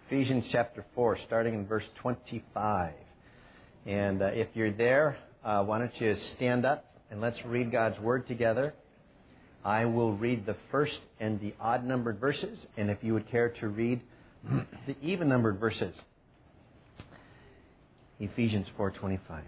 Ephesians chapter 4, starting in verse 25. And if you're there, why don't you stand up and let's read God's Word together. I will read the first and the odd-numbered verses, and if you would care to read the even-numbered verses. Ephesians 4:25.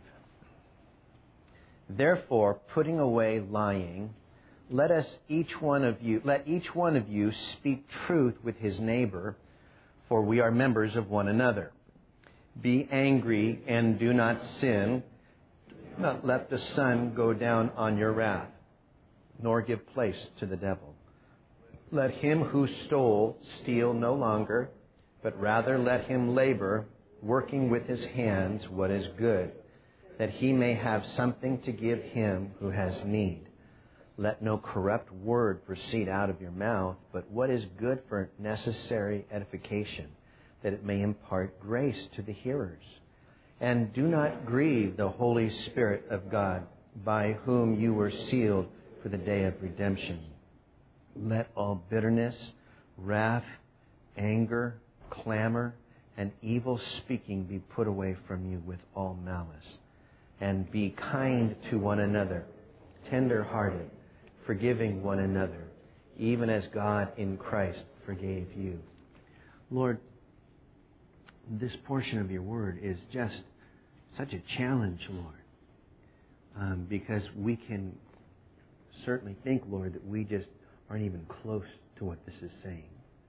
Therefore, putting away lying, let each one of you speak truth with his neighbor, for we are members of one another. Be angry and do not sin. Do not let the sun go down on your wrath, nor give place to the devil. Let him who stole steal no longer, but rather let him labor, working with his hands what is good, that he may have something to give him who has need. Let no corrupt word proceed out of your mouth, but what is good for necessary edification, that it may impart grace to the hearers. And do not grieve the Holy Spirit of God, by whom you were sealed for the day of redemption. Let all bitterness, wrath, anger, clamor, and evil speaking be put away from you with all malice. And be kind to one another, tender-hearted, forgiving one another, even as God in Christ forgave you. Lord, this portion of your word is just such a challenge, Lord, because we can certainly think, Lord, that we just aren't even close to what this is saying.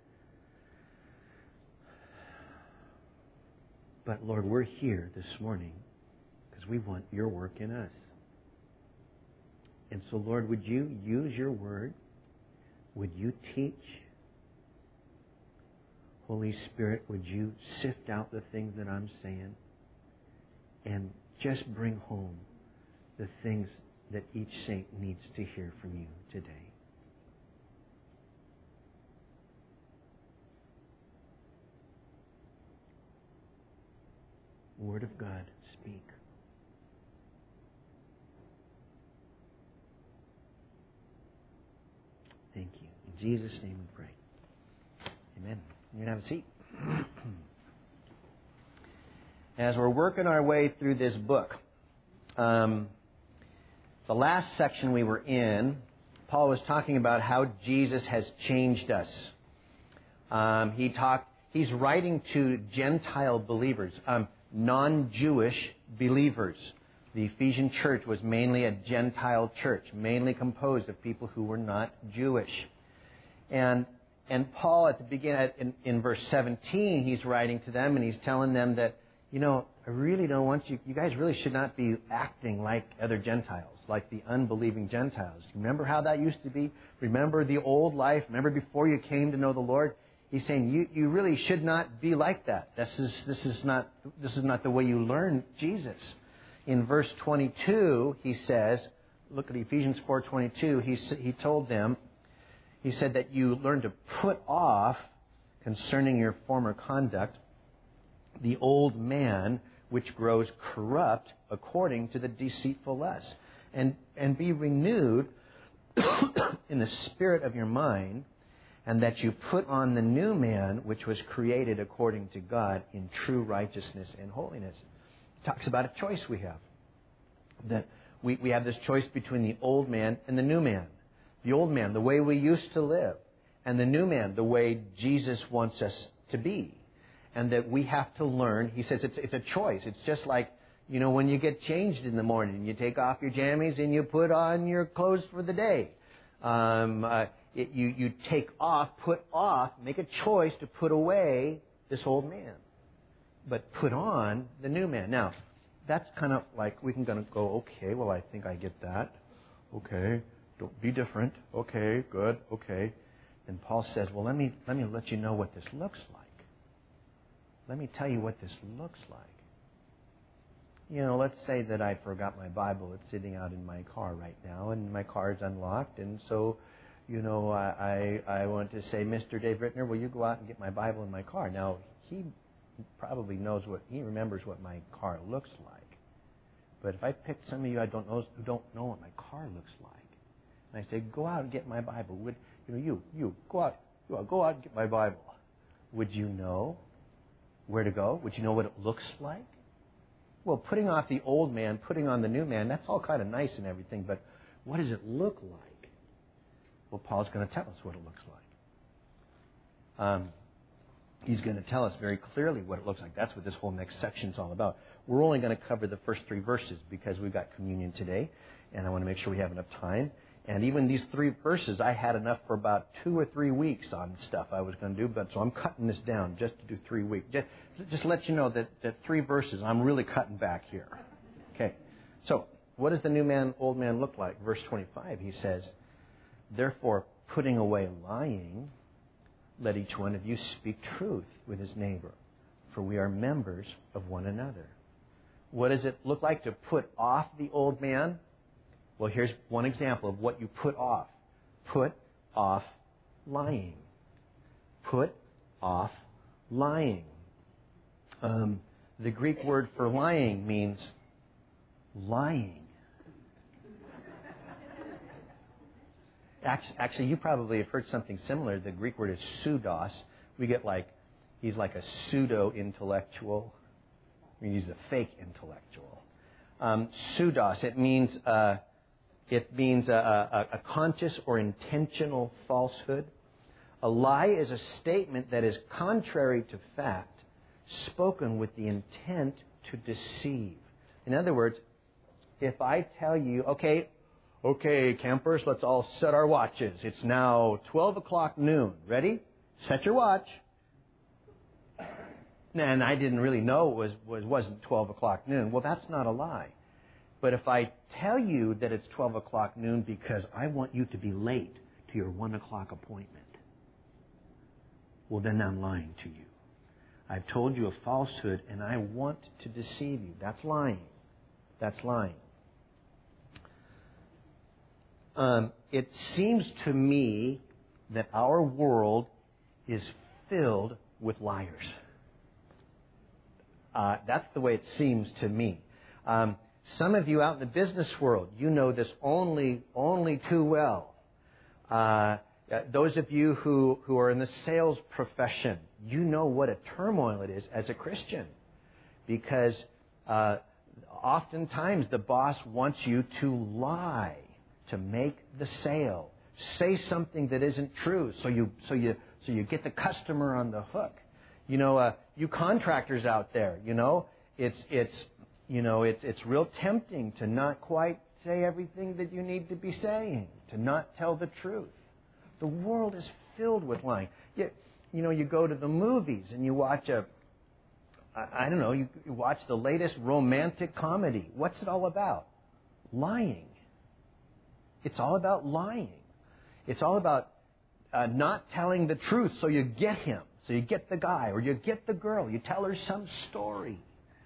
But Lord, we're here this morning because we want your work in us. And so, Lord, would you use your word? Would you teach? Holy Spirit, would you sift out the things that I'm saying and just bring home the things that each saint needs to hear from you today? Word of God, speak. Thank you. In Jesus' name we pray. Amen. You can have a seat. As we're working our way through this book, the last section we were in, Paul was talking about how Jesus has changed us. He's writing to Gentile believers, non-Jewish believers. The Ephesian church was mainly a Gentile church, mainly composed of people who were not Jewish. And Paul, at the beginning, in verse 17, he's writing to them and he's telling them that, I really don't want you guys really should not be acting like other Gentiles, like the unbelieving Gentiles. Remember how that used to be? Remember the old life? Remember before you came to know the Lord? He's saying you really should not be like that. This is not the way you learn Jesus. In verse 22, he says, look at Ephesians 4:22. He told them, he said that you learn to put off, concerning your former conduct, the old man which grows corrupt according to the deceitful lust, and be renewed in the spirit of your mind, and that you put on the new man which was created according to God in true righteousness and holiness. It talks about a choice we have. That we have this choice between the old man and the new man. The old man, the way we used to live, and the new man, the way Jesus wants us to be. And that we have to learn. He says it's a choice. It's just like, when you get changed in the morning, you take off your jammies and you put on your clothes for the day. You take off, put off, make a choice to put away this old man, but put on the new man. Now, that's kind of like we can go, okay, well, I think I get that. Okay, don't be different. Okay, good. Okay. And Paul says, well, let me let you know what this looks like. Let me tell you what this looks like. Let's say that I forgot my Bible. It's sitting out in my car right now, and my car is unlocked. And so, I want to say, Mr. Dave Rittner, will you go out and get my Bible in my car? Now, he probably he remembers what my car looks like. But if I pick some of you who don't know what my car looks like, and I say, go out and get my Bible, you go out and get my Bible. Would you know? Where to go? Would you know what it looks like? Well, putting off the old man, putting on the new man, that's all kind of nice and everything, but what does it look like? Well, Paul's going to tell us what it looks like. He's going to tell us very clearly what it looks like. That's what this whole next section is all about. We're only going to cover the first 3 verses because we've got communion today, and I want to make sure we have enough time. And even these 3 verses, I had enough for about 2 or 3 weeks on stuff I was going to do, but so I'm cutting this down just to do 3 weeks. Just let you know that 3 verses, I'm really cutting back here. Okay. So, what does the new man, old man look like? Verse 25, he says, "Therefore, putting away lying, let each one of you speak truth with his neighbor, for we are members of one another." What does it look like to put off the old man? Well, here's one example of what you put off. Put off lying. Put off lying. The Greek word for lying means lying. Actually, you probably have heard something similar. The Greek word is pseudos. We get he's like a pseudo-intellectual. I mean, he's a fake intellectual. Pseudos, it means a conscious or intentional falsehood. A lie is a statement that is contrary to fact, spoken with the intent to deceive. In other words, if I tell you, okay, campers, let's all set our watches. It's now 12 o'clock noon. Ready? Set your watch. And I didn't really know it wasn't 12 o'clock noon. Well, that's not a lie. But if I tell you that it's 12 o'clock noon because I want you to be late to your 1 o'clock appointment, well, then I'm lying to you. I've told you a falsehood and I want to deceive you. That's lying. That's lying. It seems to me that our world is filled with liars. That's the way it seems to me. Some of you out in the business world, you know this only too well. Those of you who are in the sales profession, you know what a turmoil it is as a Christian. Because oftentimes the boss wants you to lie to make the sale. Say something that isn't true so you get the customer on the hook. You know, you contractors out there, it's real tempting to not quite say everything that you need to be saying, to not tell the truth. The world is filled with lying. You go to the movies and you watch you watch the latest romantic comedy. What's it all about? Lying. It's all about lying. It's all about not telling the truth so you get him, so you get the guy, or you get the girl. You tell her some story.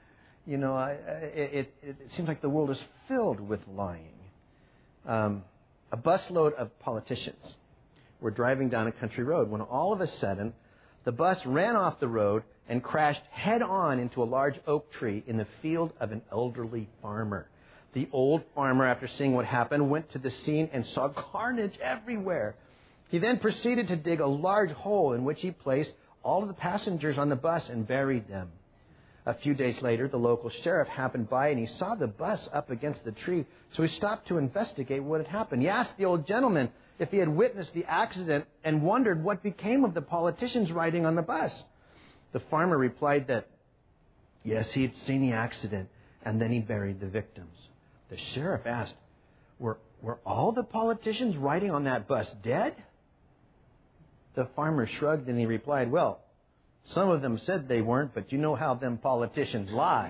It seems like the world is filled with lying. A busload of politicians were driving down a country road when all of a sudden the bus ran off the road and crashed head-on into a large oak tree in the field of an elderly farmer. The old farmer, after seeing what happened, went to the scene and saw carnage everywhere. He then proceeded to dig a large hole in which he placed all of the passengers on the bus and buried them. A few days later, the local sheriff happened by and he saw the bus up against the tree, so he stopped to investigate what had happened. He asked the old gentleman if he had witnessed the accident and wondered what became of the politicians riding on the bus. The farmer replied that, yes, he had seen the accident, and then he buried the victims. The sheriff asked, were all the politicians riding on that bus dead? The farmer shrugged and he replied, well, some of them said they weren't, but you know how them politicians lie.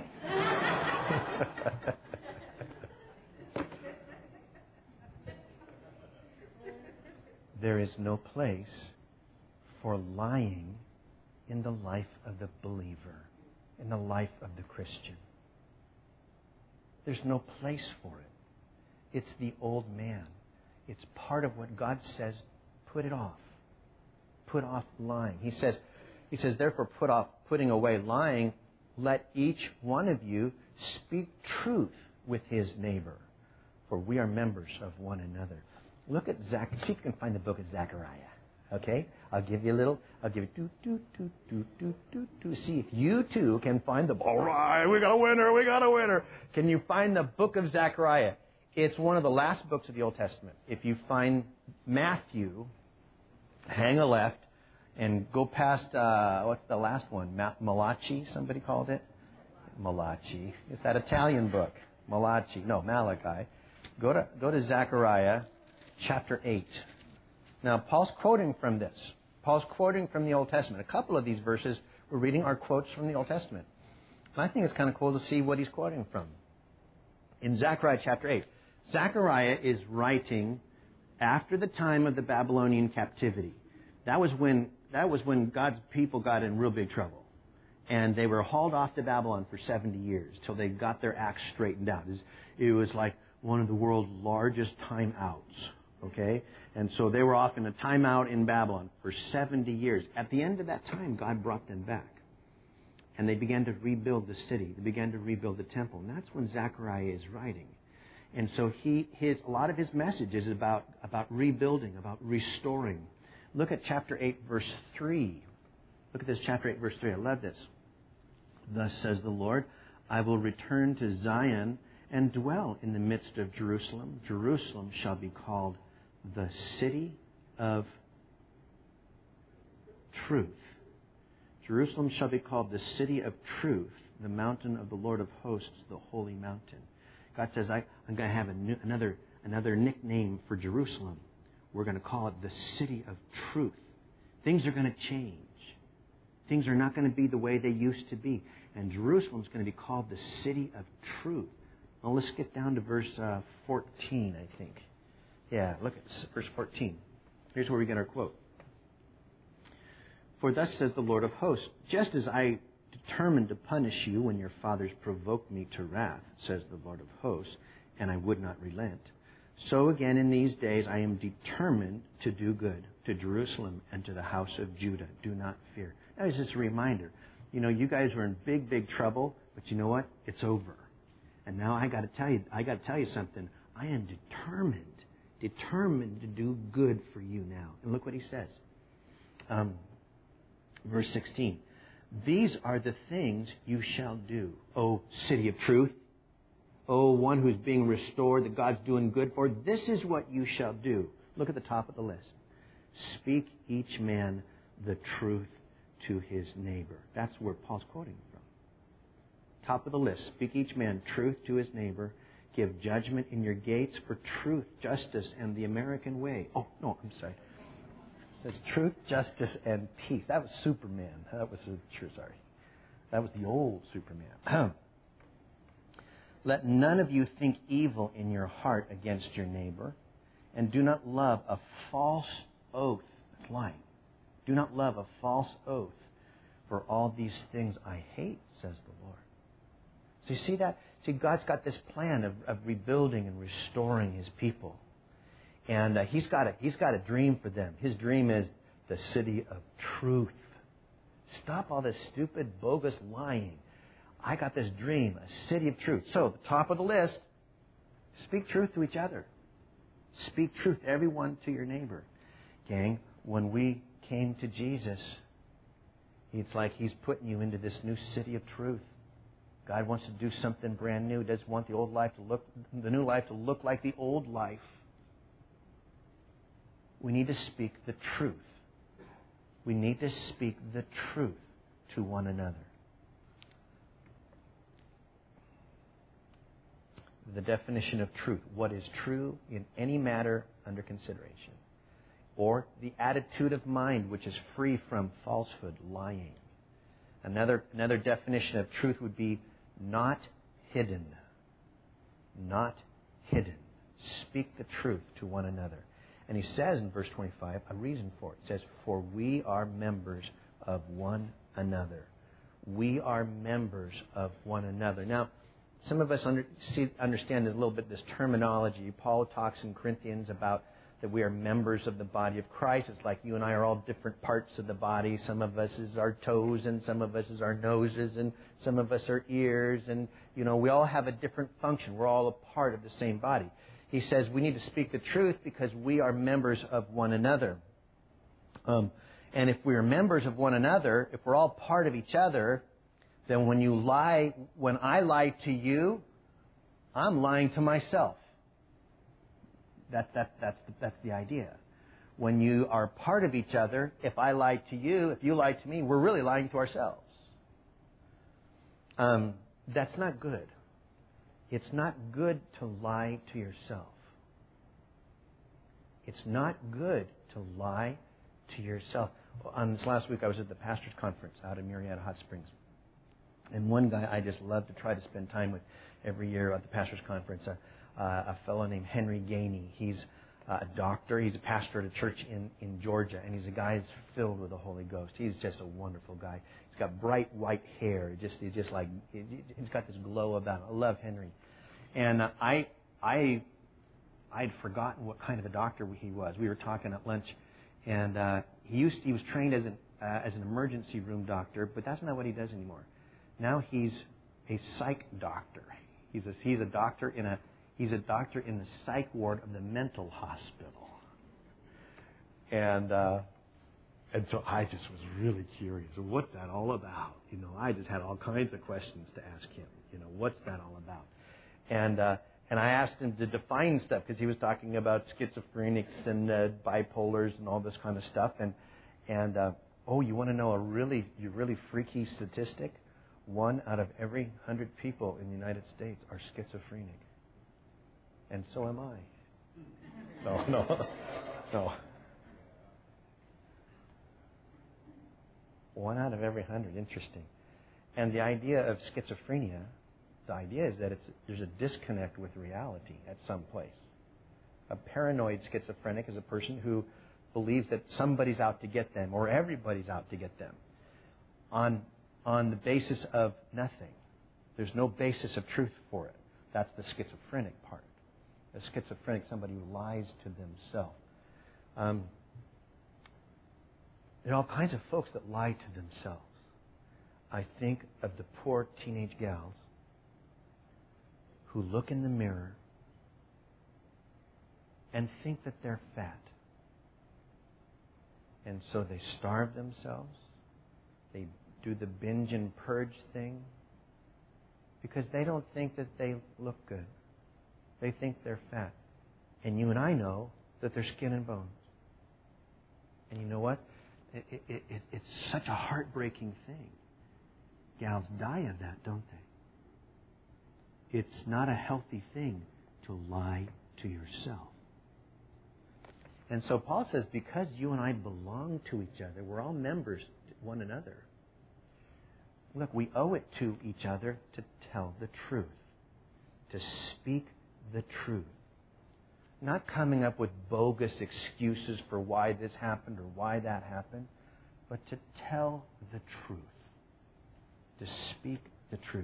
There is no place for lying in the life of the believer, in the life of the Christian. There's no place for it. It's the old man. It's part of what God says, put it off. Put off lying. He says, therefore, put off putting away lying. Let each one of you speak truth with his neighbor, for we are members of one another. Look at see if you can find the book of Zechariah. Okay? I'll give you See if you too can find all right, we got a winner. Can you find the book of Zechariah? It's one of the last books of the Old Testament. If you find Matthew, hang a left and go past, what's the last one? Malachi, somebody called it? Malachi. It's that Italian book. Malachi. No, Malachi. Go to Zechariah chapter 8. Now, Paul's quoting from this. Paul's quoting from the Old Testament. A couple of these verses we're reading are quotes from the Old Testament. And I think it's kind of cool to see what he's quoting from. In Zechariah chapter 8, Zechariah is writing after the time of the Babylonian captivity. That was when God's people got in real big trouble. And they were hauled off to Babylon for 70 years till they got their acts straightened out. It was like one of the world's largest timeouts. Okay? And so they were off in a timeout in Babylon for 70 years. At the end of that time, God brought them back. And they began to rebuild the city. They began to rebuild the temple. And that's when Zechariah is writing. And so a lot of his message is about rebuilding, about restoring. Look at chapter 8, verse 3. Look at this, chapter 8, verse 3. I love this. Thus says the Lord, I will return to Zion and dwell in the midst of Jerusalem. Jerusalem shall be called the city of truth. Jerusalem shall be called the city of truth, the mountain of the Lord of hosts, the holy mountain. God says, I'm going to have another nickname for Jerusalem. We're going to call it the city of truth. Things are going to change. Things are not going to be the way they used to be. And Jerusalem's going to be called the city of truth. Now let's get down to verse 14, I think. Yeah, look at verse 14. Here's where we get our quote. For thus says the Lord of hosts, just as I determined to punish you when your fathers provoked me to wrath, says the Lord of hosts, and I would not relent, so again in these days I am determined to do good to Jerusalem and to the house of Judah. Do not fear. That is just a reminder. You know, you guys were in big, big trouble, but you know what? It's over. And now I got to tell you something. I am determined to do good for you now. And look what he says. Verse 16. These are the things you shall do, O city of truth. O one who's being restored, that God's doing good for. This is what you shall do. Look at the top of the list. Speak each man the truth to his neighbor. That's where Paul's quoting from. Top of the list. Speak each man truth to his neighbor. Give judgment in your gates for truth, justice, and the American way. Oh, no, I'm sorry. It says truth, justice, and peace. That was Superman. That was the old Superman. Let none of you think evil in your heart against your neighbor, and do not love a false oath. That's lying. Do not love a false oath, for all these things I hate, says the Lord. So you see that? See, God's got this plan of rebuilding and restoring His people. And He's got a dream for them. His dream is the city of truth. Stop all this stupid, bogus lying. I got this dream, a city of truth. So, the top of the list, speak truth to each other. Speak truth, everyone, to your neighbor. Gang, when we came to Jesus, it's like He's putting you into this new city of truth. God wants to do something brand new. He doesn't want the new life to look like the old life. We need to speak the truth. We need to speak the truth to one another. The definition of truth. What is true in any matter under consideration. Or the attitude of mind which is free from falsehood, lying. Another definition of truth would be not hidden. Not hidden. Speak the truth to one another. And he says in verse 25, a reason for it. It says, for we are members of one another. We are members of one another. Now, some of us understand a little bit this terminology. Paul talks in Corinthians about that we are members of the body of Christ. It's like you and I are all different parts of the body. Some of us is our toes, and some of us is our noses, and some of us are ears. And, you know, we all have a different function. We're all a part of the same body. He says we need to speak the truth because we are members of one another. And if we're members of one another, if we're all part of each other, then when I lie to you, I'm lying to myself. That's the idea. When you are part of each other, if I lie to you, if you lie to me, we're really lying to ourselves. That's not good. It's not good to lie to yourself. It's not good to lie to yourself. On this last week, I was at the pastor's conference out in Murrieta Hot Springs. And one guy I just love to try to spend time with every year at the pastor's conference, a fellow named Henry Gainey. He's a doctor. He's a pastor at a church in Georgia, and he's a guy that's filled with the Holy Ghost. He's just a wonderful guy. He's got bright white hair. He's got this glow about him. I love Henry. And I'd forgotten what kind of a doctor he was. We were talking at lunch, and he was trained as an emergency room doctor, but that's not what he does anymore. Now he's a psych doctor. He's a doctor in the psych ward of the mental hospital. And so I just was really curious. What's that all about? I just had all kinds of questions to ask him. What's that all about? And I asked him to define stuff because he was talking about schizophrenics and bipolars and all this kind of stuff. And you want to know a really freaky statistic? 1 out of every 100 people in the United States are schizophrenic. And so am I. No. 1 out of every 100. Interesting. And the idea of schizophrenia, the idea is that there's a disconnect with reality at some place. A paranoid schizophrenic is a person who believes that somebody's out to get them or everybody's out to get them on the basis of nothing. There's no basis of truth for it. That's the schizophrenic part. A schizophrenic, somebody who lies to themselves. There are all kinds of folks that lie to themselves. I think of the poor teenage gals who look in the mirror and think that they're fat. And so they starve themselves. They do the binge and purge thing because they don't think that they look good. They think they're fat. And you and I know that they're skin and bones. And you know what? It's such a heartbreaking thing. Gals die of that, don't they? It's not a healthy thing to lie to yourself. And so Paul says, because you and I belong to each other, we're all members to one another. Look, we owe it to each other to tell the truth, to speak the truth. Not coming up with bogus excuses for why this happened or why that happened, but to tell the truth, to speak the truth.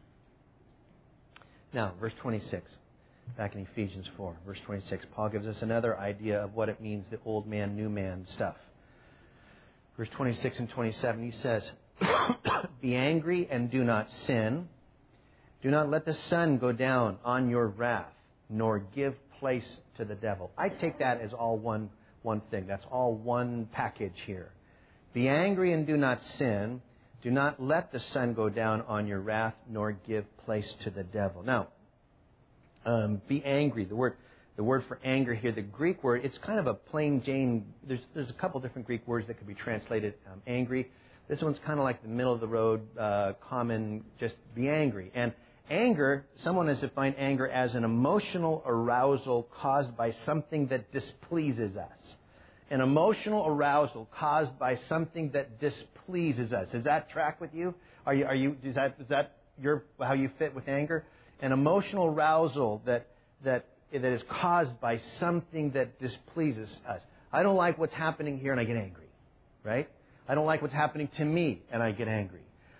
Now, verse 26, back in Ephesians 4, verse 26, Paul gives us another idea of what it means, the old man, new man stuff. Verse 26 and 27, he says, be angry and do not sin. Do not let the sun go down on your wrath, nor give place to the devil. I take that as all one thing. That's all one package here. Be angry and do not sin. Do not let the sun go down on your wrath, nor give place to the devil. Now, be angry. The word for anger here, the Greek word, it's kind of a plain Jane. There's a couple different Greek words that could be translated angry. This one's kind of like the middle of the road, common, just be angry. And anger, someone has defined anger as an emotional arousal caused by something that displeases us. An emotional arousal caused by something that displeases us. Does that track with you? Is that how you fit with anger? An emotional arousal that is caused by something that displeases us. I don't like what's happening here and I get angry, right? I don't like what's happening to me and I get angry.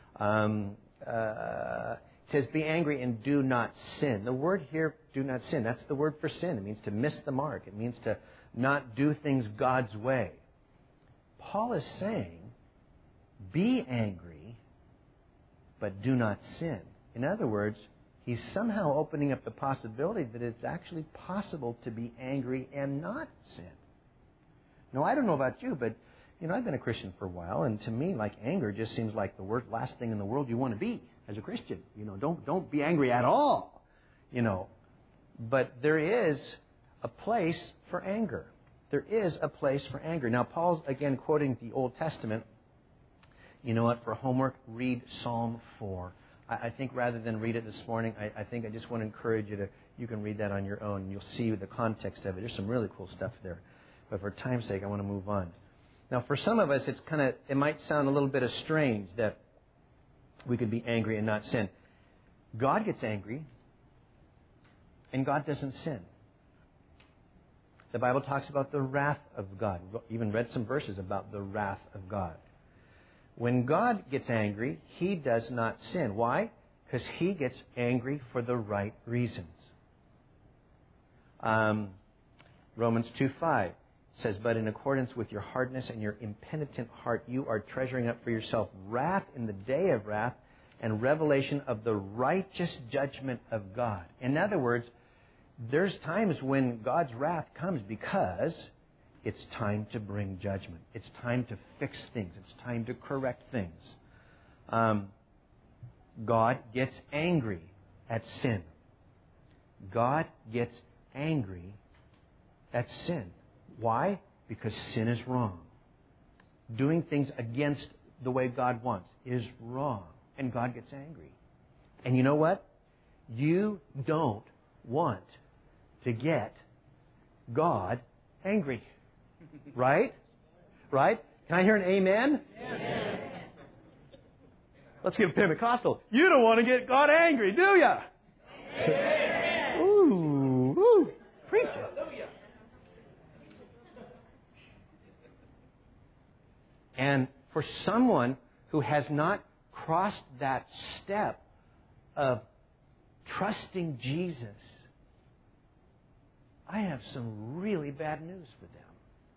It says, be angry and do not sin. The word here, do not sin, that's the word for sin. It means to miss the mark. It means to not do things God's way. Paul is saying, be angry, but do not sin. In other words, he's somehow opening up the possibility that it's actually possible to be angry and not sin. Now, I don't know about you, but I've been a Christian for a while, and to me, like, anger just seems like the last thing in the world you want to be as a Christian. Don't be angry at all. But there is a place for anger. There is a place for anger. Now, Paul's, again, quoting the Old Testament. You know what? For homework, read Psalm 4. I think rather than read it this morning, I think I just want to encourage you can read that on your own. And you'll see the context of it. There's some really cool stuff there. But for time's sake, I want to move on. Now, for some of us, it might sound a little bit strange that we could be angry and not sin. God gets angry, and God doesn't sin. The Bible talks about the wrath of God. We've even read some verses about the wrath of God. When God gets angry, He does not sin. Why? Because He gets angry for the right reasons. Romans 2:5 says, "But in accordance with your hardness and your impenitent heart, you are treasuring up for yourself wrath in the day of wrath and revelation of the righteous judgment of God." In other words, there's times when God's wrath comes because it's time to bring judgment. It's time to fix things. It's time to correct things. God gets angry at sin. God gets angry at sin. Why? Because sin is wrong. Doing things against the way God wants is wrong. And God gets angry. And you know what? You don't want to get God angry. Right? Right? Can I hear an amen? Amen. Let's give Pentecostal. You don't want to get God angry, do you? Amen. Ooh. Preach it. And for someone who has not crossed that step of trusting Jesus, I have some really bad news for them.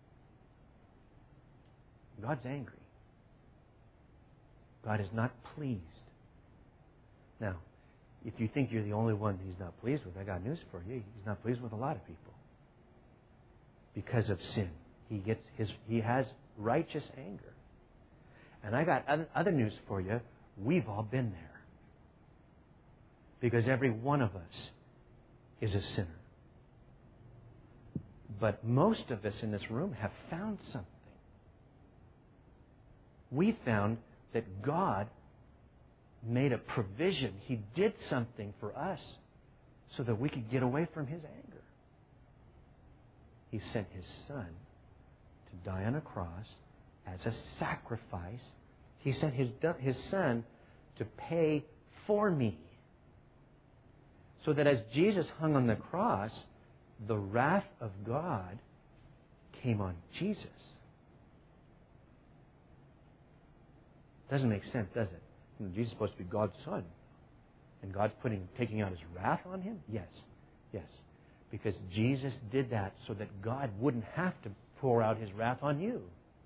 God's angry. God is not pleased. Now, if you think you're the only one He's not pleased with, I got news for you. He's not pleased with a lot of people. Because of sin. He has righteous anger. And I got other news for you. We've all been there. Because every one of us is a sinner. But most of us in this room have found something. We found that God made a provision. He did something for us so that we could get away from His anger. He sent His Son to die on a cross as a sacrifice. He sent His Son to pay for me. So that as Jesus hung on the cross, the wrath of God came on Jesus. Doesn't make sense, does it? Jesus is supposed to be God's Son. And God's taking out His wrath on Him? Yes. Because Jesus did that so that God wouldn't have to pour out His wrath on you.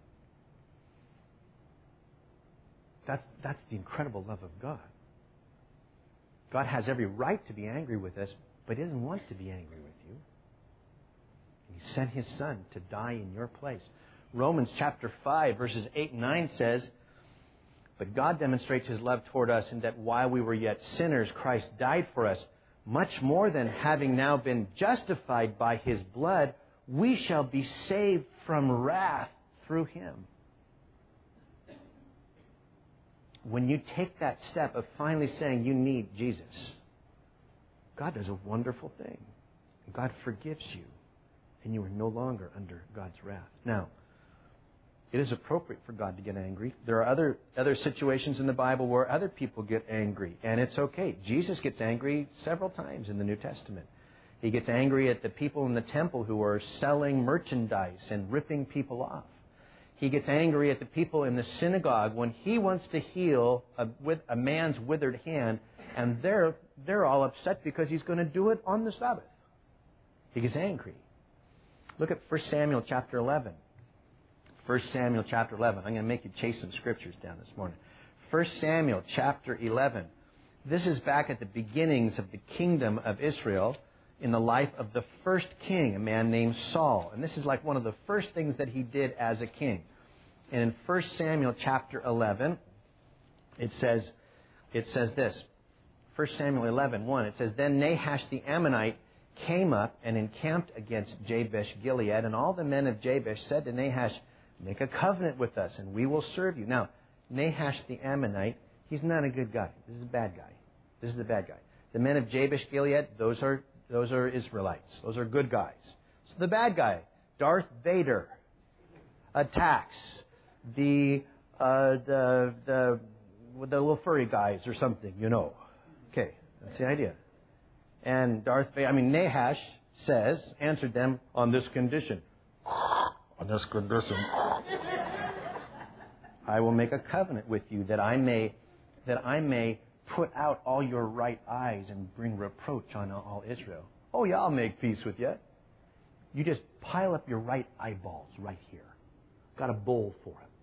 That's the incredible love of God. God has every right to be angry with us, but He doesn't want to be angry with you. And He sent His Son to die in your place. Romans chapter 5, verses 8 and 9 says, "But God demonstrates His love toward us in that while we were yet sinners, Christ died for us. Much more than having now been justified by His blood, we shall be saved from wrath through Him." When you take that step of finally saying you need Jesus, God does a wonderful thing. God forgives you, and you are no longer under God's wrath. Now, it is appropriate for God to get angry. There are other situations in the Bible where other people get angry, and it's okay. Jesus gets angry several times in the New Testament. He gets angry at the people in the temple who are selling merchandise and ripping people off. He gets angry at the people in the synagogue when He wants to heal a man's withered hand, and they're all upset because He's going to do it on the Sabbath. He gets angry. Look at 1 Samuel chapter 11. 1 Samuel chapter 11. I'm going to make you chase some scriptures down this morning. 1 Samuel chapter 11. This is back at the beginnings of the kingdom of Israel in the life of the first king, a man named Saul. And this is like one of the first things that he did as a king. And in 1 Samuel chapter 11, it says this. 1 Samuel 11:1, it says, Then Nahash the Ammonite came up and encamped against Jabesh Gilead, and all the men of Jabesh said to Nahash, Make a covenant with us, and we will serve you. Now, Nahash the Ammonite, he's not a good guy. This is a bad guy. This is the bad guy. The men of Jabesh Gilead, those are Israelites. Those are good guys. So the bad guy, Darth Vader, attacks the little furry guys or something, you know. Okay, that's the idea. And Nahash answered them on this condition. On this condition, I will make a covenant with you that I may put out all your right eyes and bring reproach on all Israel. Oh yeah, I'll make peace with you. You just pile up your right eyeballs right here. Got a bowl for him.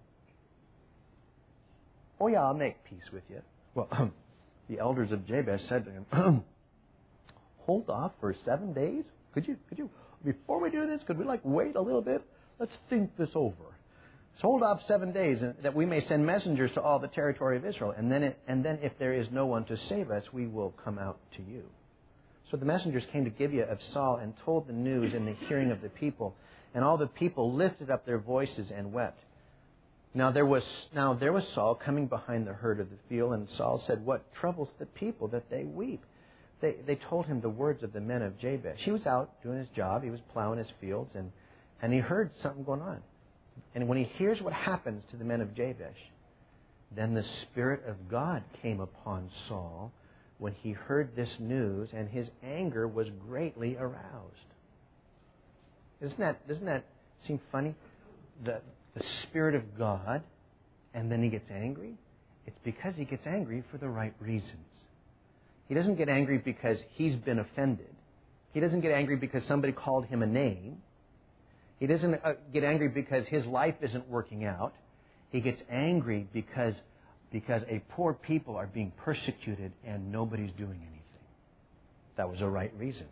Oh yeah, I'll make peace with you. Well, the elders of Jabesh said to him, Hold off for 7 days? Could you, before we do this, could we wait a little bit? Let's think this over. So hold off 7 days, and that we may send messengers to all the territory of Israel. And then if there is no one to save us, we will come out to you. So the messengers came to Gibeah of Saul and told the news in the hearing of the people. And all the people lifted up their voices and wept. Now there was Saul coming behind the herd of the field, and Saul said, What troubles the people that they weep? They told him the words of the men of Jabesh. He was out doing his job. He was plowing his fields, and he heard something going on. And when he hears what happens to the men of Jabesh, then the Spirit of God came upon Saul when he heard this news, and his anger was greatly aroused. Doesn't that seem funny? The Spirit of God, and then he gets angry? It's because he gets angry for the right reasons. He doesn't get angry because he's been offended. He doesn't get angry because somebody called him a name. He doesn't get angry because his life isn't working out. He gets angry because a poor people are being persecuted and nobody's doing anything. That was a right reason.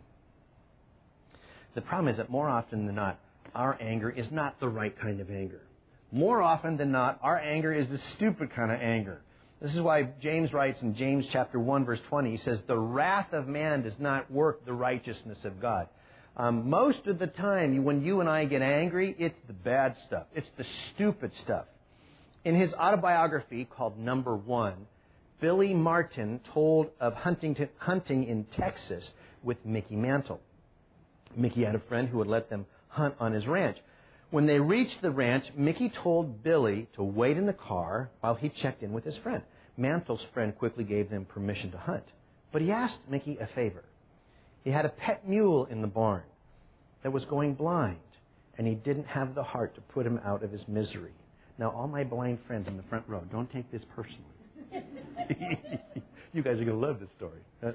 The problem is that more often than not, our anger is not the right kind of anger. More often than not, our anger is the stupid kind of anger. This is why James writes in James chapter 1, verse 20, he says, The wrath of man does not work the righteousness of God. Most of the time, when you and I get angry, it's the bad stuff. It's the stupid stuff. In his autobiography called Number One, Billy Martin told of hunting in Texas with Mickey Mantle. Mickey had a friend who would let them hunt on his ranch. When they reached the ranch, Mickey told Billy to wait in the car while he checked in with his friend. Mantle's friend quickly gave them permission to hunt. But he asked Mickey a favor. He had a pet mule in the barn that was going blind, and he didn't have the heart to put him out of his misery. Now, all my blind friends in the front row, don't take this personally. You guys are going to love this story.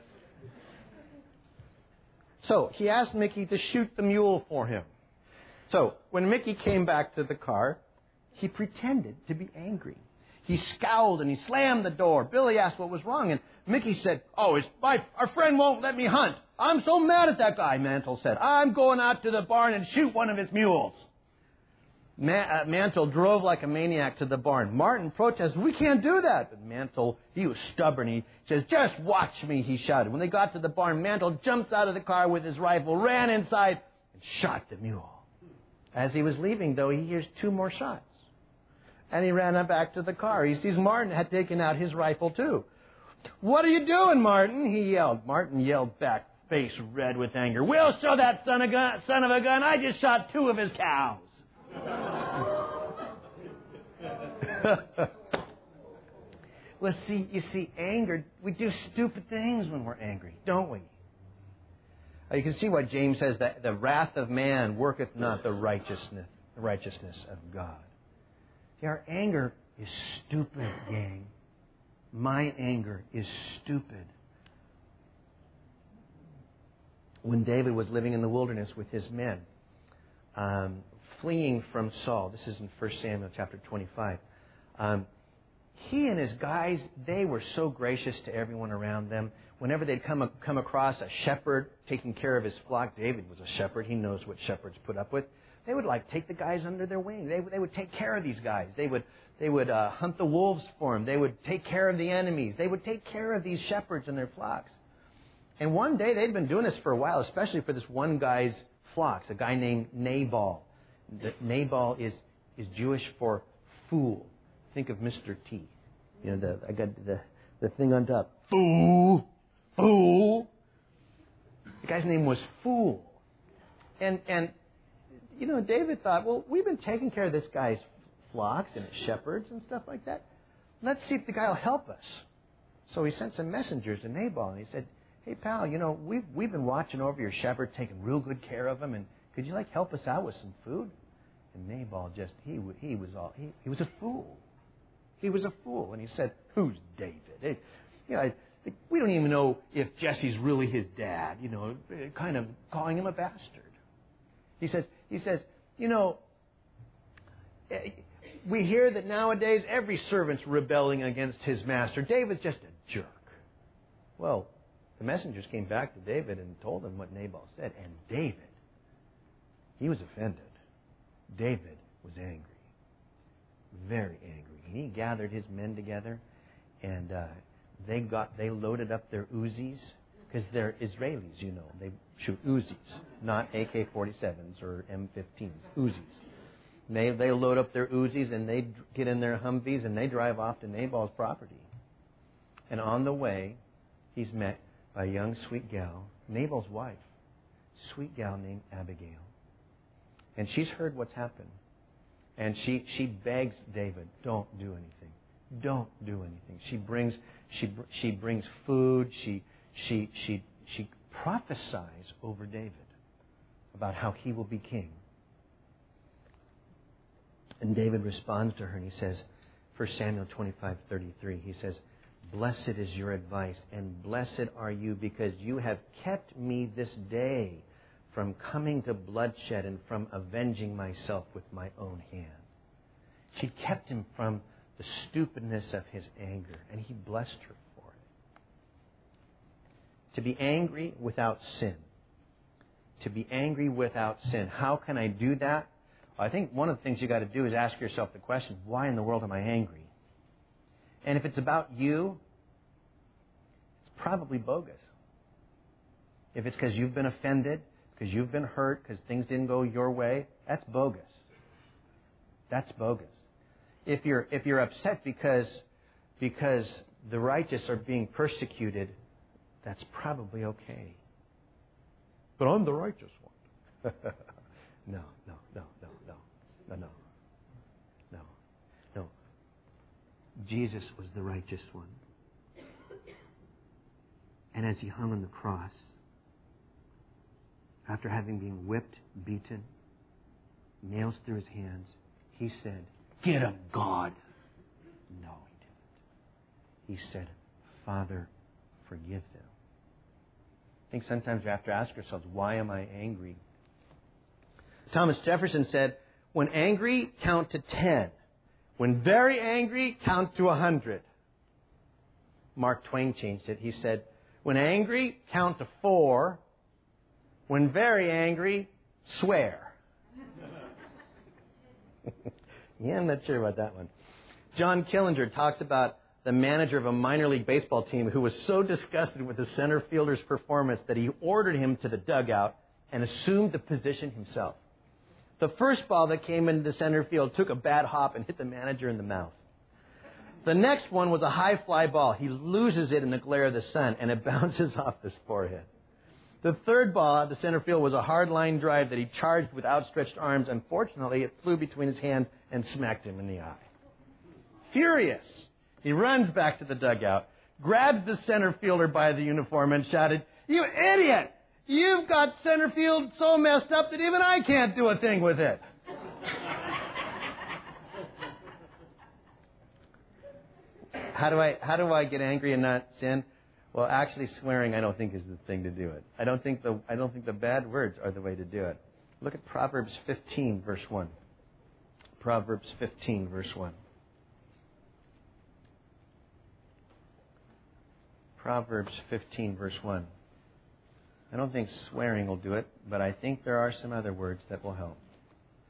So he asked Mickey to shoot the mule for him. So when Mickey came back to the car, he pretended to be angry. He scowled and he slammed the door. Billy asked what was wrong, and Mickey said, our friend won't let me hunt. I'm so mad at that guy, Mantle said. I'm going out to the barn and shoot one of his mules. Mantle drove like a maniac to the barn. Martin protested, we can't do that. But Mantle, he was stubborn. He says, just watch me, he shouted. When they got to the barn, Mantle jumps out of the car with his rifle, ran inside, and shot the mule. As he was leaving, though, he hears 2 more shots. And he ran back to the car. He sees Martin had taken out his rifle, too. What are you doing, Martin? He yelled. Martin yelled back, face red with anger. We'll show that son of a gun. I just shot 2 of his cows. Well, you see, anger, we do stupid things when we're angry, don't we? You can see why James says that the wrath of man worketh not the righteousness of God. See, our anger is stupid, gang. My anger is stupid. When David was living in the wilderness with his men, fleeing from Saul, this is in 1 Samuel chapter 25, he and his guys, they were so gracious to everyone around them. Whenever they'd come across a shepherd taking care of his flock, David was a shepherd. He knows what shepherds put up with. they would like take the guys under their wing. They would take care of these guys. They would hunt the wolves for them. They would take care of the enemies. They would take care of these shepherds and their flocks. And one day, they'd been doing this for a while, especially for this one guy's flocks, a guy named Nabal. Nabal is Jewish for fool. Think of Mr. T. You know, I got the thing on top. Fool. Fool. The guy's name was Fool. And you know, David thought, well, we've been taking care of this guy's flocks and his shepherds and stuff like that. Let's see if the guy will help us. So he sent some messengers to Nabal, and he said, hey, pal, you know, we've been watching over your shepherd, taking real good care of him, and could you, help us out with some food? And Nabal just, he was a fool. He was a fool. And he said, who's David? We don't even know if Jesse's really his dad, you know, kind of calling him a bastard. He says, you know, we hear that nowadays every servant's rebelling against his master. David's just a jerk. Well, the messengers came back to David and told him what Nabal said. And David, he was offended. David was angry. Very angry. And he gathered his men together, and they loaded up their Uzis, because they're Israelis, you know. They shoot Uzis, not AK-47s or M15s. Uzis. They load up their Uzis, and they get in their Humvees, and they drive off to Nabal's property. And on the way, he's met by a young, sweet gal, Nabal's wife, sweet gal named Abigail. And she's heard what's happened. And she begs David, don't do anything. Don't do anything. She brings food. She prophesies over David about how he will be king. And David responds to her, and he says, 1 Samuel 25:33, he says, blessed is your advice, and blessed are you, because you have kept me this day from coming to bloodshed and from avenging myself with my own hand. She kept him from the stupidness of his anger, and he blessed her for it. To be angry without sin. To be angry without sin. How can I do that? I think one of the things you got to do is ask yourself the question, why in the world am I angry? And if it's about you, it's probably bogus. If it's because you've been offended, because you've been hurt, because things didn't go your way, that's bogus. That's bogus. If you're upset because the righteous are being persecuted, that's probably okay. But I'm the righteous one. No. Jesus was the righteous one. And as he hung on the cross, after having been whipped, beaten, nails through his hands, he said, get him, God. No, he didn't. He said, Father, forgive them. I think sometimes we have to ask ourselves, why am I angry? Thomas Jefferson said, when angry, count to 10. When very angry, count to 100. Mark Twain changed it. He said, when angry, count to 4. When very angry, swear. Yeah, I'm not sure about that one. John Killinger talks about the manager of a minor league baseball team who was so disgusted with the center fielder's performance that he ordered him to the dugout and assumed the position himself. The first ball that came into the center field took a bad hop and hit the manager in the mouth. The next one was a high fly ball. He loses it in the glare of the sun, and it bounces off his forehead. The third ball at the center field was a hard line drive that he charged with outstretched arms. Unfortunately, it flew between his hands and smacked him in the eye. Furious, he runs back to the dugout, grabs the center fielder by the uniform and shouted, "You idiot! You've got center field so messed up that even I can't do a thing with it." How do I get angry and not sin? Well, actually, swearing I don't think is the thing to do it. I don't think the bad words are the way to do it. Look at Proverbs 15, verse 1. Proverbs 15, verse 1. Proverbs 15, verse 1. I don't think swearing will do it, but I think there are some other words that will help.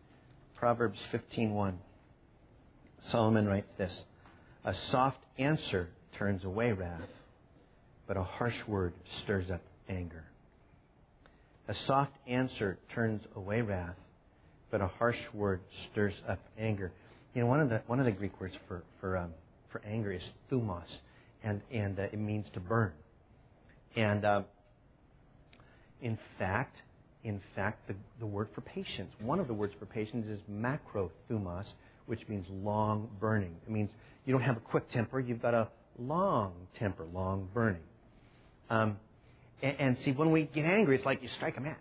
Proverbs 15:1. Solomon writes this: "A soft answer turns away wrath, but a harsh word stirs up anger." A soft answer turns away wrath, but a harsh word stirs up anger. You know, one of the Greek words for anger is thumos, and it means to burn. And in fact, the word for patience, one of the words for patience is macrothumos, which means long burning. It means you don't have a quick temper, you've got a long temper, long burning. And see, when we get angry, it's like you strike a match.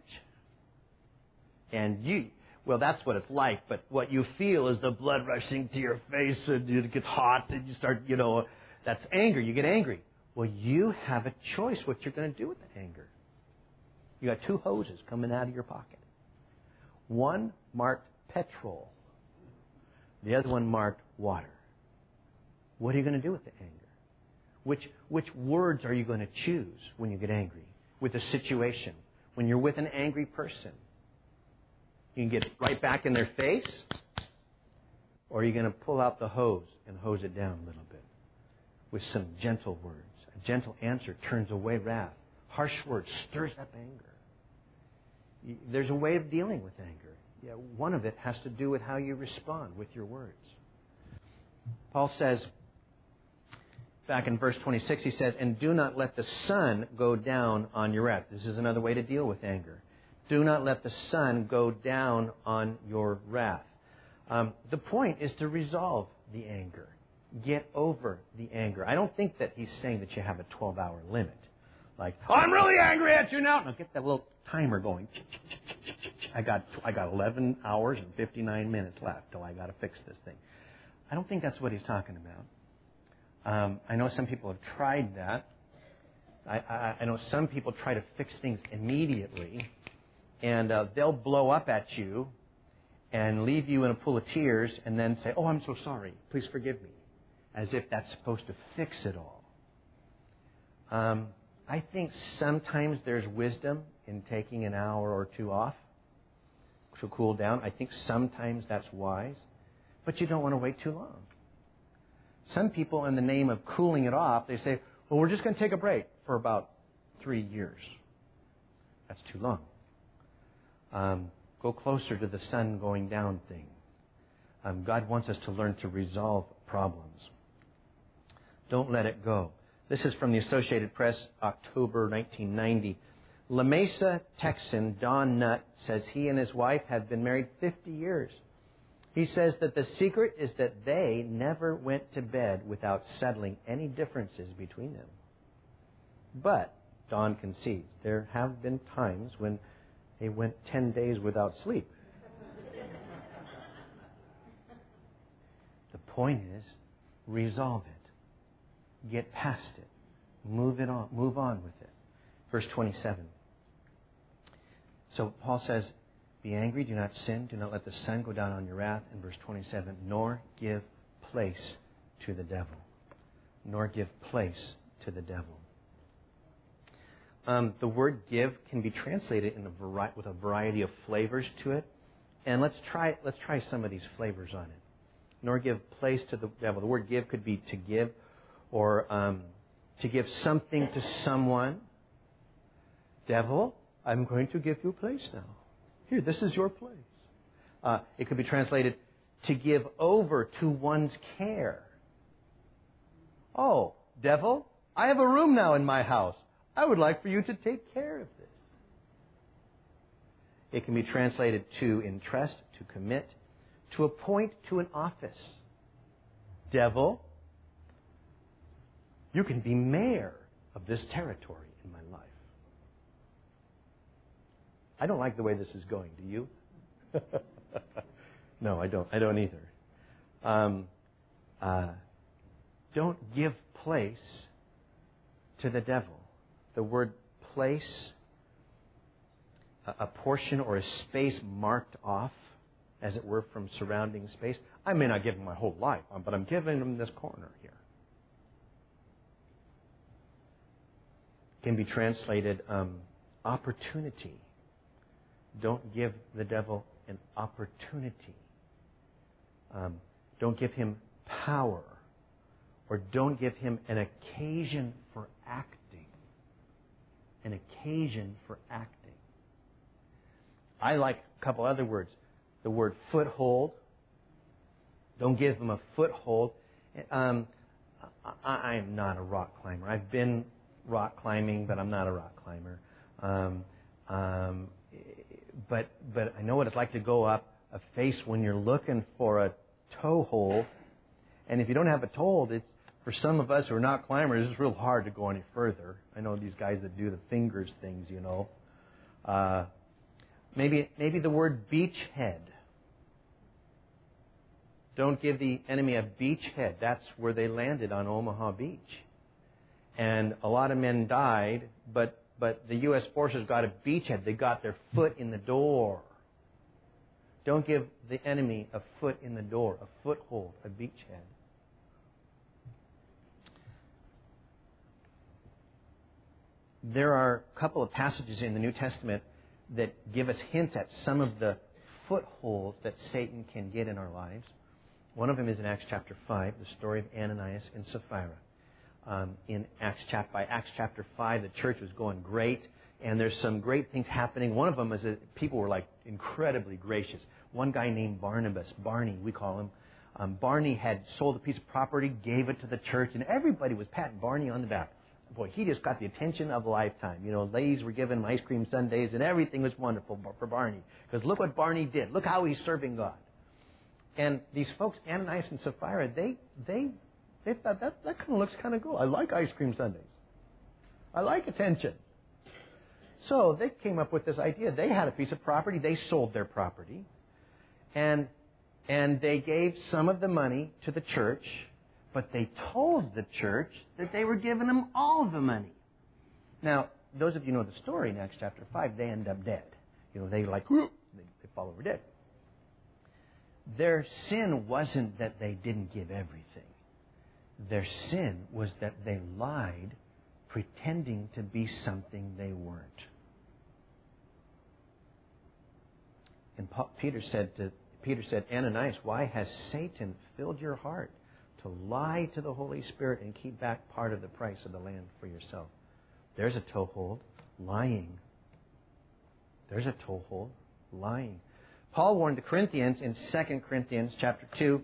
And well, that's what it's like, but what you feel is the blood rushing to your face, and it gets hot, and you start, that's anger. You get angry. Well, you have a choice what you're going to do with the anger. You got two hoses coming out of your pocket. One marked petrol. The other one marked water. What are you going to do with the anger? Which words are you going to choose when you get angry? With a situation. When you're with an angry person. You can get right back in their face, or are you going to pull out the hose and hose it down a little bit with some gentle words? A gentle answer turns away wrath. Harsh words stirs up anger. There's a way of dealing with anger. Yeah, one of it has to do with how you respond with your words. Paul says, back in verse 26, he says, "And do not let the sun go down on your wrath." This is another way to deal with anger. Do not let the sun go down on your wrath. The point is to resolve the anger. Get over the anger. I don't think that he's saying that you have a 12-hour limit. Like, "Oh, I'm really angry at you now." Now get that little timer going. I got 11 hours and 59 minutes left till I got to fix this thing. I don't think that's what he's talking about. I know some people have tried that. I know some people try to fix things immediately. And they'll blow up at you and leave you in a pool of tears and then say, "Oh, I'm so sorry. Please forgive me." As if that's supposed to fix it all. I think sometimes there's wisdom in taking an hour or two off to cool down. I think sometimes that's wise. But you don't want to wait too long. Some people, in the name of cooling it off, they say, "Well, we're just going to take a break for about 3 years." That's too long. Go closer to the sun going down thing. God wants us to learn to resolve problems. Don't let it go. This is from the Associated Press, October 1990. La Mesa Texan Don Nutt says he and his wife have been married 50 years. He says that the secret is that they never went to bed without settling any differences between them. But Don concedes there have been times when they went 10 days without sleep. The point is, resolve it. Get past it. Move on with it. Verse 27. So Paul says, "Be angry, do not sin, do not let the sun go down on your wrath." In verse 27, "Nor give place to the devil." Nor give place to the devil. The word "give" can be translated with a variety of flavors to it. And let's try some of these flavors on it. Nor give place to the devil. The word "give" could be to give, or to give something to someone. "Devil, I'm going to give you a place now. Here, this is your place." It could be translated to give over to one's care. "Oh, devil, I have a room now in my house. I would like for you to take care of this." It can be translated to entrust, to commit, to appoint to an office. "Devil, you can be mayor of this territory in my life." I don't like the way this is going. Do you? No, I don't. I don't either. Don't give place to the devil. The word "place," a portion or a space marked off, as it were, from surrounding space. I may not give him my whole life, but I'm giving him this corner here. Can be translated opportunity. Don't give the devil an opportunity Don't give him power. Or don't give him an occasion for acting. An occasion for acting. I like a couple other words. The word foothold. Don't give him a foothold. I'm not a rock climber. I've been rock climbing, but I'm not a rock climber. But I know what it's like to go up a face when you're looking for a toe hold. And if you don't have a toe hold, for some of us who are not climbers, it's real hard to go any further. I know these guys that do the fingers things, you know. Maybe the word beachhead. Don't give the enemy a beachhead. That's where they landed on Omaha Beach. And a lot of men died, but the U.S. forces got a beachhead. They got their foot in the door. Don't give the enemy a foot in the door, a foothold, a beachhead. There are a couple of passages in the New Testament that give us hints at some of the footholds that Satan can get in our lives. One of them is in Acts chapter 5, the story of Ananias and Sapphira. By Acts chapter 5, the church was going great, and there's some great things happening. One of them is that people were like incredibly gracious. One guy named Barnabas, Barney, we call him. Barney had sold a piece of property, gave it to the church, and everybody was patting Barney on the back. Boy, he just got the attention of a lifetime. You know, ladies were giving him ice cream sundaes, and everything was wonderful for Barney. Because look what Barney did. Look how he's serving God. And these folks, Ananias and Sapphira, they thought that kind of looks kind of cool. I like ice cream sundaes. I like attention. So they came up with this idea. They had a piece of property. They sold their property. And they gave some of the money to the church, but they told the church that they were giving them all the money. Now, those of you who know the story in Acts chapter 5, they end up dead. You know, they fall over dead. Their sin wasn't that they didn't give everything. Their sin was that they lied, pretending to be something they weren't. And Peter said, Ananias, why has Satan filled your heart to lie to the Holy Spirit and keep back part of the price of the land for yourself? There's a toehold, lying. There's a toehold, lying. Paul warned the Corinthians in 2 Corinthians chapter 2.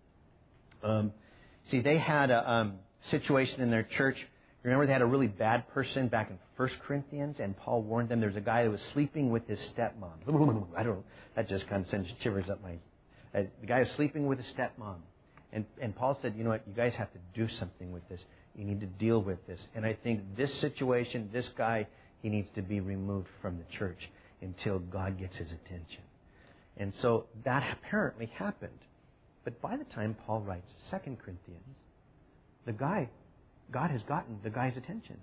They had a situation in their church. Remember, they had a really bad person back in 1 Corinthians, and Paul warned them. There's a guy that was sleeping with his stepmom. I don't know. That just kind of sends shivers up my... the guy was sleeping with his stepmom. And Paul said, you know what, you guys have to do something with this. You need to deal with this. And I think this situation, this guy, he needs to be removed from the church until God gets his attention. And so that apparently happened. But by the time Paul writes 2 Corinthians, God has gotten the guy's attention.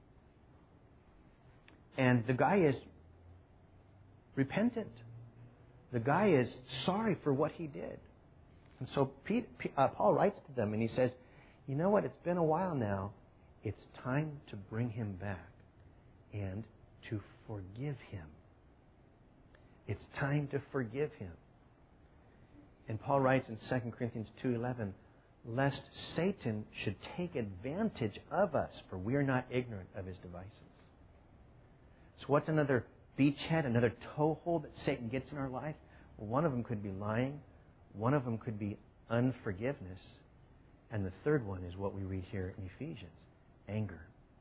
And the guy is repentant. The guy is sorry for what he did. And so Paul writes to them and he says, you know what, it's been a while now. It's time to bring him back and to forgive him. It's time to forgive him. And Paul writes in 2 Corinthians 2:11, lest Satan should take advantage of us, for we are not ignorant of his devices. So what's another beachhead, another toehold that Satan gets in our life? Well, one of them could be lying. One of them could be unforgiveness. And the third one is what we read here in Ephesians, anger.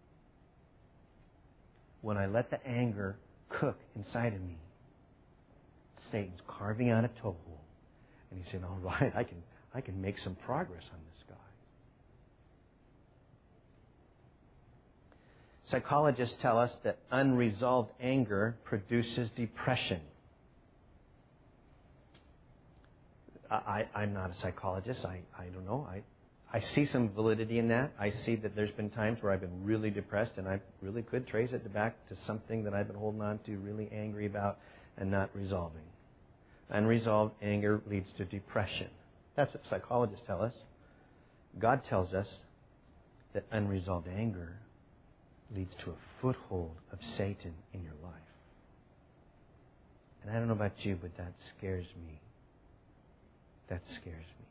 When I let the anger cook inside of me, Satan's carving out a toehold. And he's saying, all right, I can make some progress on this guy. Psychologists tell us that unresolved anger produces depression. I'm not a psychologist. I don't know. I see some validity in that. I see that there's been times where I've been really depressed, and I really could trace it back to something that I've been holding on to, really angry about, and not resolving. Unresolved anger leads to depression. That's what psychologists tell us. God tells us that unresolved anger leads to a foothold of Satan in your life. And I don't know about you, but that scares me. That scares me.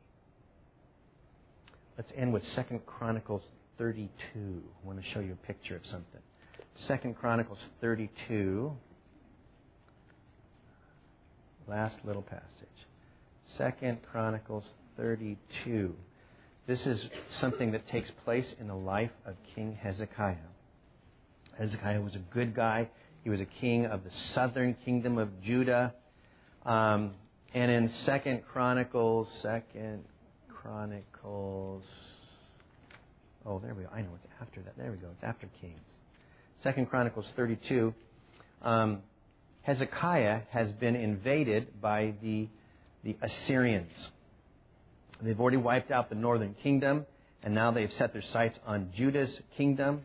Let's end with 2 Chronicles 32. I want to show you a picture of something. 2 Chronicles 32. Last little passage. 2 Chronicles 32. This is something that takes place in the life of King Hezekiah. Hezekiah was a good guy. He was a king of the southern kingdom of Judah. And in 2 Chronicles, oh, there we go. I know it's after that. There we go. It's after Kings. 2 Chronicles 32. Hezekiah has been invaded by the Assyrians. They've already wiped out the northern kingdom, and now they've set their sights on Judah's kingdom.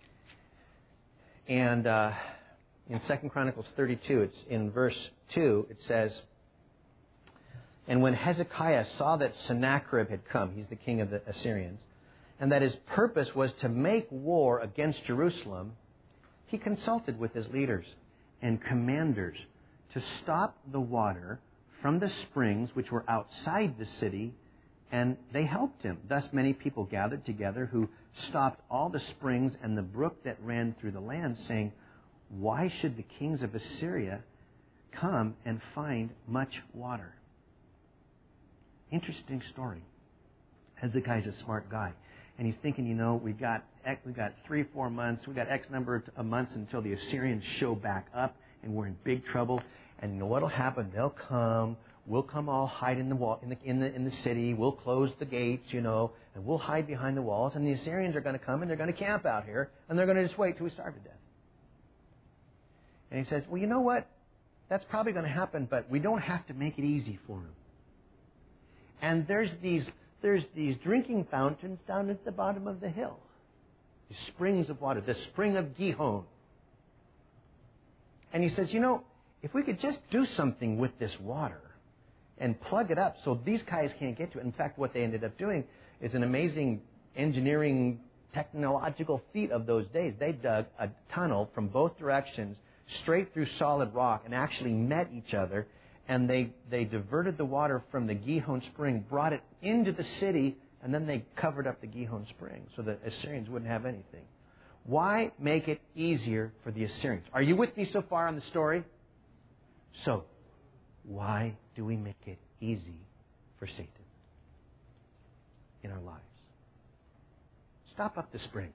And in 2 Chronicles 32, it's in verse 2, it says, "And when Hezekiah saw that Sennacherib had come," he's the king of the Assyrians, "and that his purpose was to make war against Jerusalem, he consulted with his leaders and commanders to stop the water from the springs which were outside the city, and they helped him. Thus many people gathered together who stopped all the springs and the brook that ran through the land, saying, 'Why should the kings of Assyria come and find much water?'" Interesting story. Hezekiah's a smart guy. And he's thinking, we've got 3-4 months, we've got X number of months until the Assyrians show back up, and we're in big trouble. And you know what'll happen? They'll come. We'll come all hide in the wall in the city. We'll close the gates, and we'll hide behind the walls. And the Assyrians are going to come and they're going to camp out here, and they're going to just wait till we starve to death. And he says, well, you know what? That's probably going to happen, but we don't have to make it easy for them. And there's these drinking fountains down at the bottom of the hill. These springs of water. The spring of Gihon. And he says, if we could just do something with this water and plug it up so these guys can't get to it. In fact, what they ended up doing is an amazing engineering technological feat of those days. They dug a tunnel from both directions straight through solid rock and actually met each other. And they diverted the water from the Gihon spring, brought it into the city, and then they covered up the Gihon spring so the Assyrians wouldn't have anything. Why make it easier for the Assyrians? Are you with me so far on the story? So, why do we make it easy for Satan in our lives? Stop up the springs.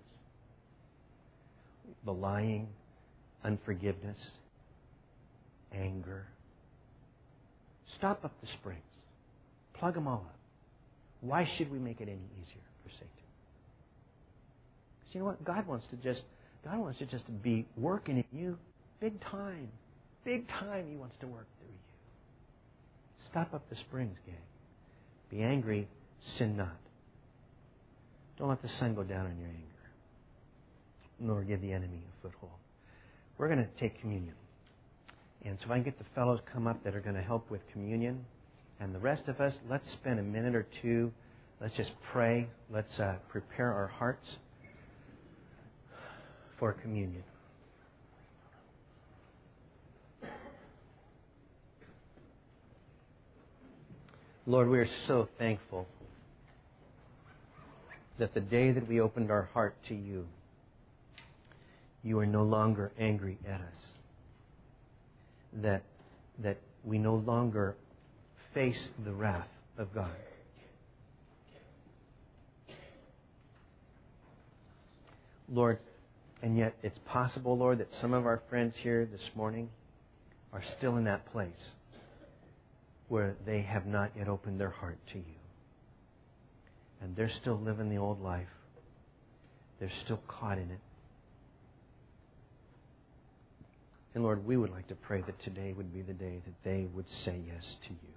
The lying, unforgiveness, anger. Stop up the springs. Plug them all up. Why should we make it any easier for Satan? Because you know what? God wants to just be working in you big time. Big time He wants to work through you. Stop up the springs, gang. Be angry, sin not. Don't let the sun go down on your anger, nor give the enemy a foothold. We're going to take communion. And so if I can get the fellows come up that are going to help with communion. And the rest of us, let's spend a minute or two. Let's just pray. Let's prepare our hearts for communion. Lord, we are so thankful that the day that we opened our heart to you, you are no longer angry at us. That we no longer face the wrath of God. Lord, and yet it's possible, Lord, that some of our friends here this morning are still in that place where they have not yet opened their heart to you. And they're still living the old life. They're still caught in it. And Lord, we would like to pray that today would be the day that they would say yes to you.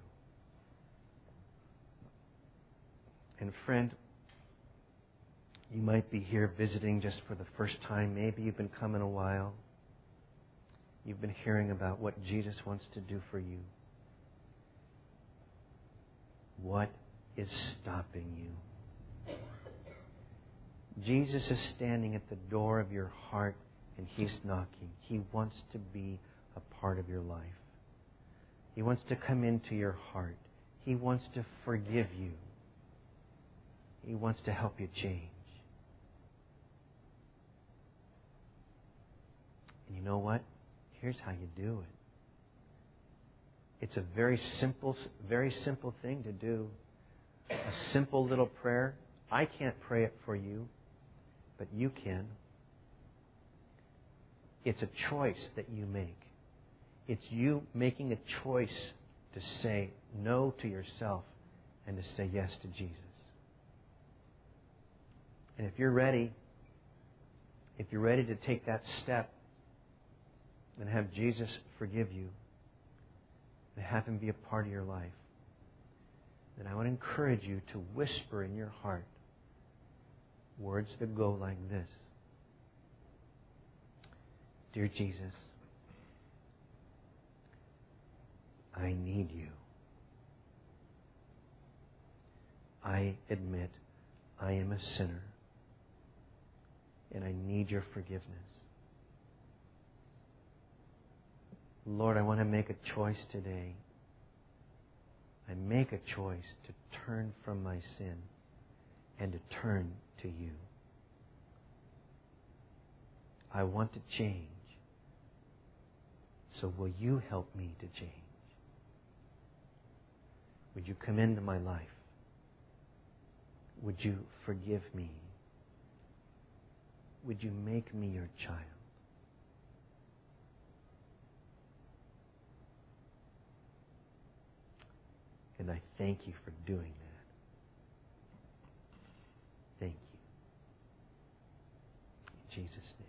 And friend, you might be here visiting just for the first time. Maybe you've been coming a while. You've been hearing about what Jesus wants to do for you. What is stopping you? Jesus is standing at the door of your heart and He's knocking. He wants to be a part of your life. He wants to come into your heart. He wants to forgive you. He wants to help you change. And you know what? Here's how you do it. It's a very simple thing to do. A simple little prayer. I can't pray it for you, but you can. It's a choice that you make. It's you making a choice to say no to yourself and to say yes to Jesus. And if you're ready to take that step and have Jesus forgive you and have Him be a part of your life, then I would encourage you to whisper in your heart words that go like this. Dear Jesus, I need you. I admit I am a sinner and I need your forgiveness. Lord, I want to make a choice today. I make a choice to turn from my sin and to turn to you. I want to change. So will you help me to change? Would you come into my life? Would you forgive me? Would you make me your child? And I thank you for doing that. Thank you. In Jesus' name.